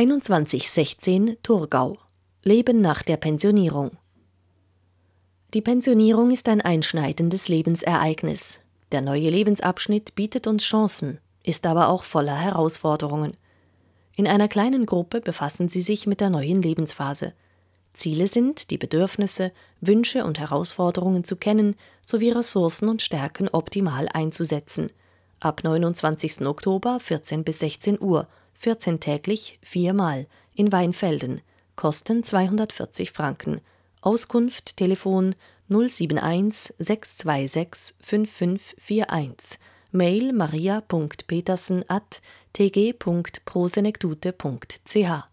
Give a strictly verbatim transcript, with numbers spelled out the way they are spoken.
einundzwanzig sechzehn Thurgau. Leben nach der Pensionierung. Die Pensionierung ist ein einschneidendes Lebensereignis. Der neue Lebensabschnitt bietet uns Chancen, ist aber auch voller Herausforderungen. In einer kleinen Gruppe befassen Sie sich mit der neuen Lebensphase. Ziele sind, die Bedürfnisse, Wünsche und Herausforderungen zu kennen, sowie Ressourcen und Stärken optimal einzusetzen. Ab neunundzwanzigsten Oktober vierzehn bis sechzehn Uhr, vierzehn täglich, viermal, in Weinfelden. Kosten zweihundertvierzig Franken. Auskunft Telefon null sieben eins sechs zwei sechs fünf fünf vier eins. Mail maria punkt petersen at t g punkt prosenectute punkt c h.